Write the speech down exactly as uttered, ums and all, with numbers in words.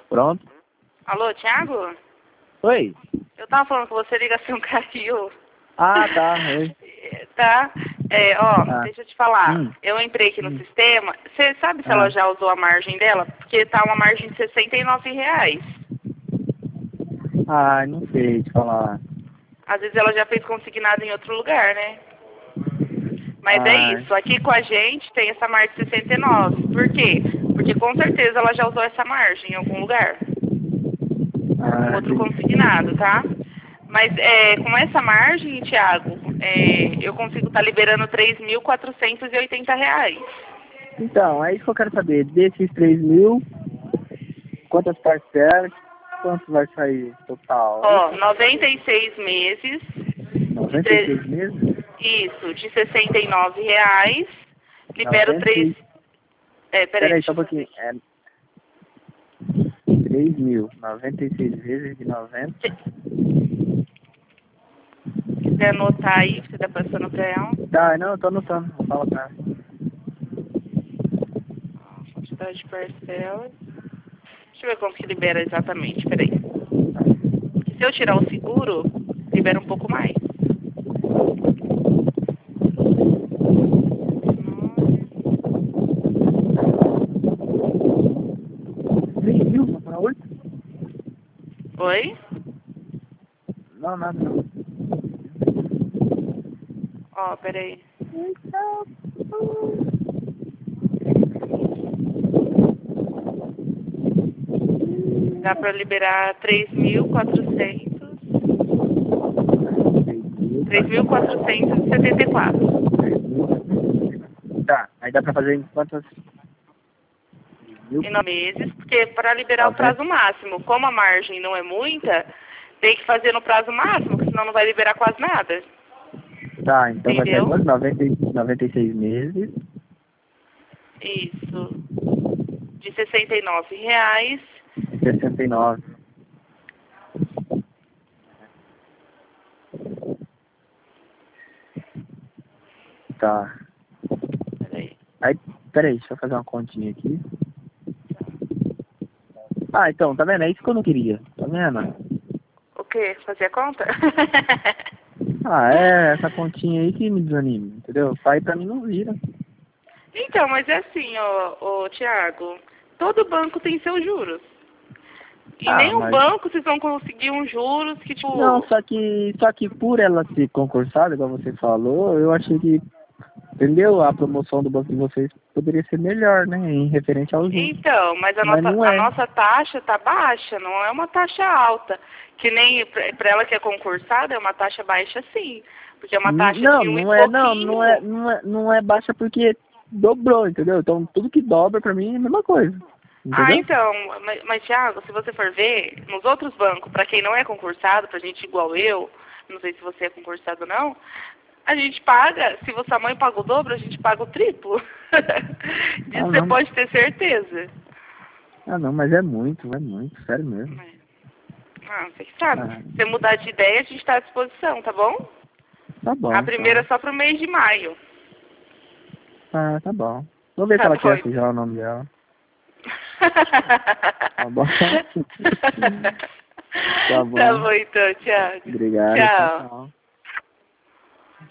Pronto. Alô, Thiago? Oi. Eu tava falando com você, ligação caiu. Ah, tá. Oi. Tá? É, ó, Ah. deixa eu te falar. Hum. Eu entrei aqui no Hum. sistema. Você sabe se Ah. ela já usou a margem dela? Porque tá uma margem de sessenta e nove reais. Ah, não sei te falar. Às vezes ela já fez consignado em outro lugar, né? Mas é Ah. isso. Aqui com a gente tem essa margem de sessenta e nove. Por quê? Porque com certeza ela já usou essa margem em algum lugar. Ah, Outro entendi. consignado, tá? Mas é, com essa margem, Thiago, é, eu consigo estar liberando três mil quatrocentos e oitenta reais. Então, é isso que eu quero saber. Desses três mil, quantas parcelas, quanto vai sair total? É isso Ó, que eu quero noventa saber. e seis meses, de noventa e tre... seis meses? isso, de sessenta e nove reais, libero noventa três... e... É, peraí, Peraí, deixa só um eu fazer pouquinho. aqui. É três mil. noventa e seis vezes de noventa. Se quiser anotar aí, você tá passando pra ela. Tá, não, eu tô anotando. Fala pra ela. Ó, quantidade de parcelas. Deixa eu ver quanto que libera exatamente, peraí. Porque se eu tirar o seguro, libera um pouco mais. três mil? Vou para oito? Oi? Não, nada não. Ó, peraí. Dá pra liberar três mil quatrocentos. três mil quatrocentos e setenta e quatro. Tá, aí dá pra fazer em quantas? Em nove meses, porque para liberar o noventa. prazo máximo, como a margem não é muita, tem que fazer no prazo máximo, porque senão não vai liberar quase nada. Tá, então vai Entendeu? ser quantos? noventa, e- noventa e seis meses. Isso. De sessenta e nove reais. sessenta e nove. Tá. Peraí. Aí, peraí, deixa eu fazer uma continha aqui. Ah, então, tá vendo? É isso que eu não queria. Tá vendo? O quê? Fazer a conta? Ah, é essa continha aí que me desanima, entendeu? Pai pra mim não vira. Então, mas é assim, ó, ô, Thiago, todo banco tem seus juros. E Ah, nenhum mas... banco vocês vão conseguir uns juros que, Não, tipo... só que, só que por ela ser concursada, igual você falou, eu achei que, entendeu? A promoção do banco de vocês poderia ser melhor, né? Em referente aos juros. Então, mas a Mas nossa, não a é. nossa taxa tá baixa, não é uma taxa alta. Que nem para ela que é concursada, é uma taxa baixa sim. Porque é uma taxa Não, de um e não é, não, não é, pouquinho. não é, não é baixa porque dobrou, entendeu? Então tudo que dobra pra mim é a mesma coisa. Ah, Entendeu? então, mas, mas Thiago, se você for ver, nos outros bancos, para quem não é concursado, pra gente igual eu, não sei se você é concursado ou não, a gente paga, se sua mãe paga o dobro, a gente paga o triplo. Disso Ah, você não. pode ter certeza. Ah, não, mas é muito, é muito, sério mesmo. Ah, você que sabe. Ah, Se você mudar de ideia, a gente está à disposição, tá bom? tá bom, A primeira é então. só pro mês de maio. Ah, tá bom. Vou ver se Tá ela bom. quer já o nome dela. Tá bom? Tá bom. Tá bom então, tchau. Obrigado, tchau, Tchau. tchau.